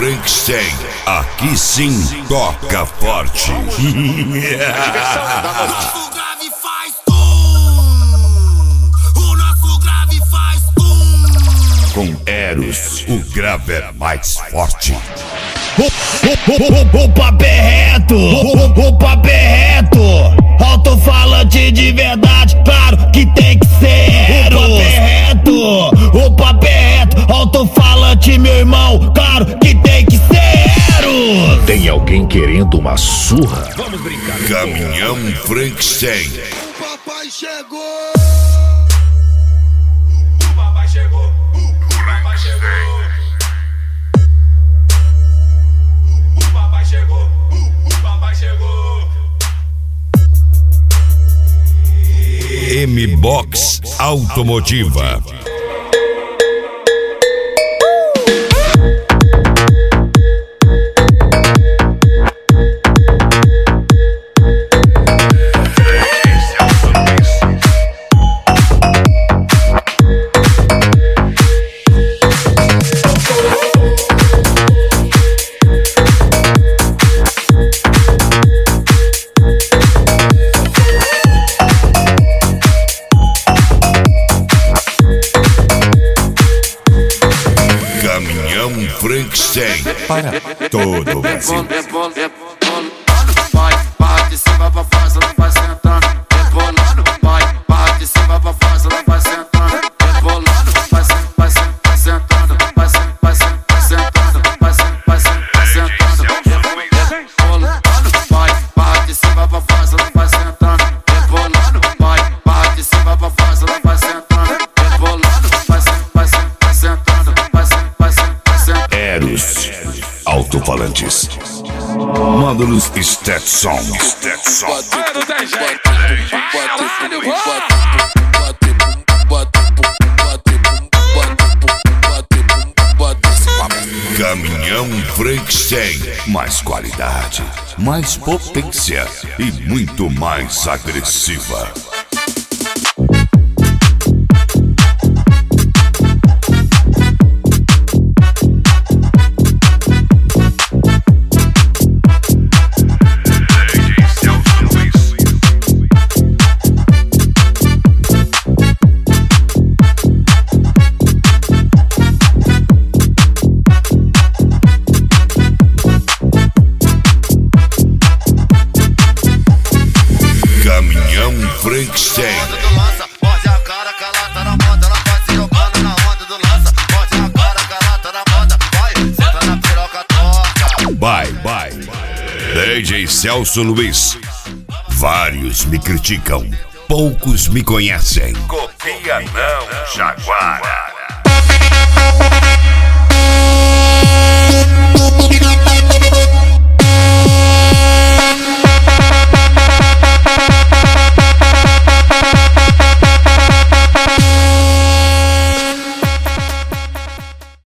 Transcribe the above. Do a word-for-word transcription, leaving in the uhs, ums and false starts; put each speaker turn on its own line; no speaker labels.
Frankenstein, aqui sim toca forte. Com Eros, o grave é mais forte.
O papo é reto, o papo é reto. Alto-falante de verdade, claro que tem que ser Eros. O papo é reto, o papo é reto. Alto-falante, meu irmão, claro que tem que ser Eros.
Tem alguém querendo uma surra?
Vamos brincar. Caminhão Frankenstein.
O papai chegou.
O papai chegou. O papai chegou. O papai chegou. O papai chegou.
M-Box Automotiva. Frankenstein para todo o Brasil.
Vai, bate, se vai pra fase, ela vai sentando. Rebolando, vai, bate, se vai pra fase, ela vai sentando. Rebolando, vai, vai, vai sentando, vai, vai, vai sentando, vai, vai, vai sentando. Rebolando, vai, bate, se vai pra fase, ela vai sentando. Rebolando, vai, bate, se vai pra fase, ela vai sentando. Rebolando, vai, vai, vai sentando, vai, vai, vai.
Eros Alto-falantes. Módulos Stetson. Stetson.
Não tem jeito.
Caminhão Frankenstein. Mais qualidade, mais potência e muito mais agressiva. Frankenstein.
Morde a cara que ela tá na moda, ela vai se jogando na onda do lança. Morde a cara que ela tá na moda, vai, senta na piroca, toca.
Bye, bye. D J Celso Luiz. Vários me criticam, poucos me conhecem. Copia não, Jaguara.